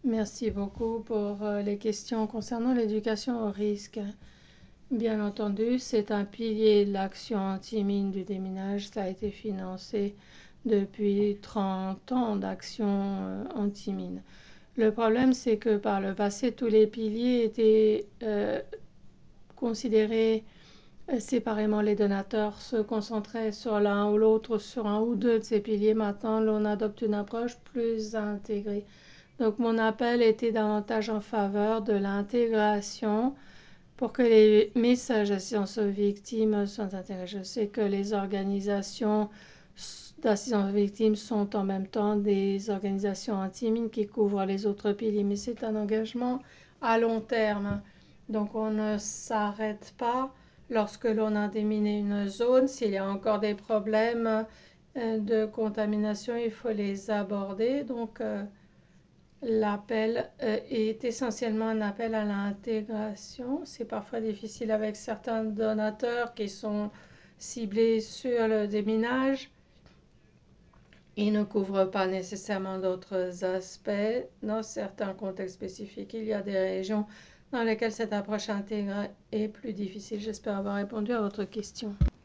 Merci beaucoup pour les questions concernant l'éducation au risque. Bien entendu, c'est un pilier de l'action anti-mine du déminage. Ça a été financé depuis 30 ans d'action anti-mine. Le problème, c'est que par le passé, tous les piliers étaient considérés séparément. Les donateurs se concentraient sur l'un ou l'autre, sur un ou deux de ces piliers. Maintenant, l'on adopte une approche plus intégrée. Donc mon appel était davantage en faveur de l'intégration pour que les messages d'assistance aux victimes soient intégrés. Je sais que les organisations d'assistance aux victimes sont en même temps des organisations anti-mines qui couvrent les autres piliers, mais c'est un engagement à long terme. Donc on ne s'arrête pas lorsque l'on a déminé une zone. S'il y a encore des problèmes de contamination, il faut les aborder. Donc l'appel est essentiellement un appel à l'intégration. C'est parfois difficile avec certains donateurs qui sont ciblés sur le déminage. Ils ne couvrent pas nécessairement d'autres aspects. Dans certains contextes spécifiques, il y a des régions dans lesquelles cette approche intégrée est plus difficile. J'espère avoir répondu à votre question.